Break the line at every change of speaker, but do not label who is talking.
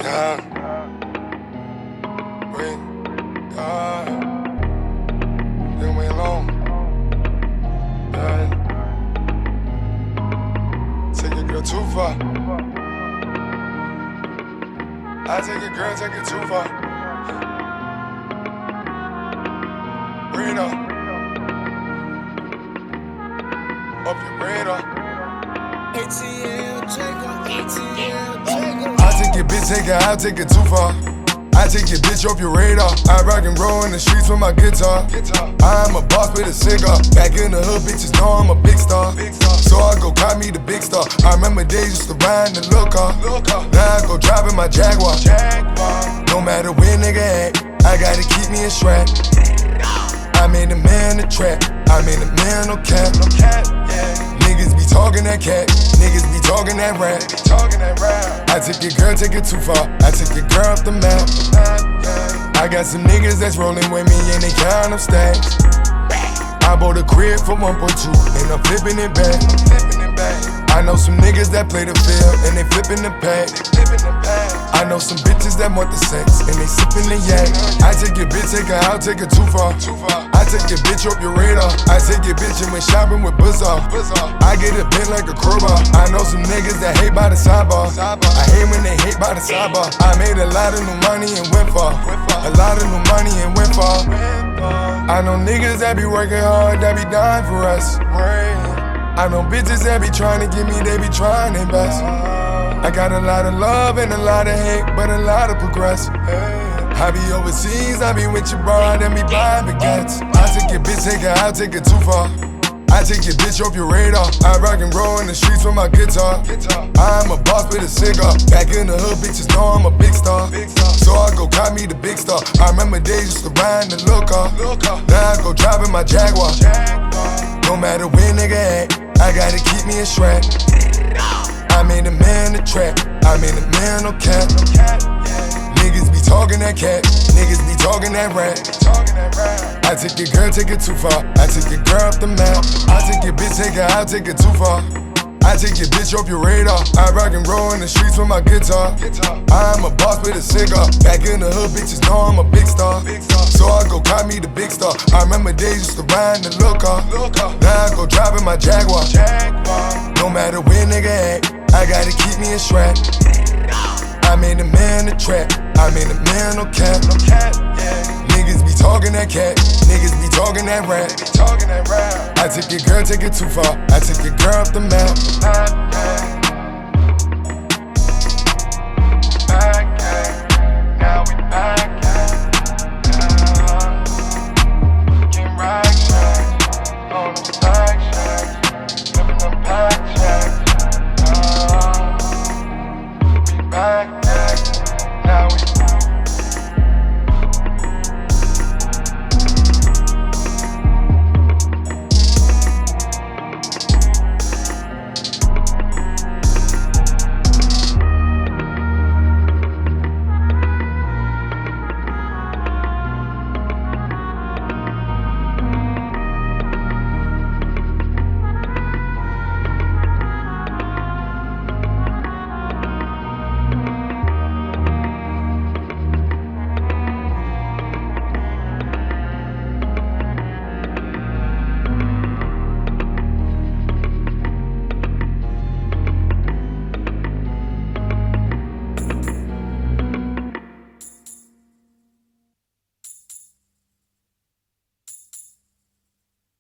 Yeah. Wait. God. Then we alone. Yeah. Take your girl too far. I take your girl, take it too far. Radar. Up your radar.
ATL Jacob.
I take your bitch, take her out, take it too far. I take your bitch off your radar. I rock and roll in the streets with my guitar. I'm a boss with a cigar. Back in the hood, bitches know I'm a big star. So I go cop me the big star. I remember days used to ride in the little car. Now I go driving my Jaguar. No matter where nigga at, I gotta keep me a strap. I made a man a trap. I made a man no cap. Niggas be talking that cat. Niggas be talking that rap. I take your girl, take it too far. I take your girl off the map. I got some niggas that's rolling with me and they count up stacks. I bought a crib for 1.2 and I'm flipping it back. I know some niggas that play the field and they flipping the pack. I know some bitches that want the sex and they sipping the yak. I take your bitch, take her out, take her too far. I take your bitch off your radar. I take your bitch and went shopping with Buzzar. I get it bent like a crowbar. I know some niggas that hate by the sidebar. I hate when they hate by the sidebar. I made a lot of new money and went far. A lot of new money and went far. I know niggas that be working hard, that be dying for us. I know bitches that be trying to get me, they be trying their best. I got a lot of love and a lot of hate, but a lot of progress. I be overseas, I be with your broad and be buying baguettes. I take your bitch, take her out, take it too far. I take your bitch off your radar. I rock and roll in the streets with my guitar. I'm a boss with a cigar. Back in the hood, bitches know I'm a big star. So I go cop me the big star. I remember days used to ride in the little car. Now I go driving my Jaguar. No matter where nigga at, I gotta keep me a strap. I made a man a trap. I made a man no cap. Niggas be talking that cat. Niggas be talking that rap. I take your girl, take it too far. I take your girl off the map. I take your bitch, take her out, take it too far. I take your bitch off your radar. I rock and roll in the streets with my guitar. I'm a boss with a cigar. Back in the hood, bitches know I'm a big star. So I go cop me the big star. I remember days used to ride in the little car. Now I go driving my Jaguar. No matter where nigga at, I gotta keep me a strap. I made a man a trap. I made a man no cap. Niggas be talking that cat. Niggas be talking that rap. I take your girl, take it too far. I take your girl off the map.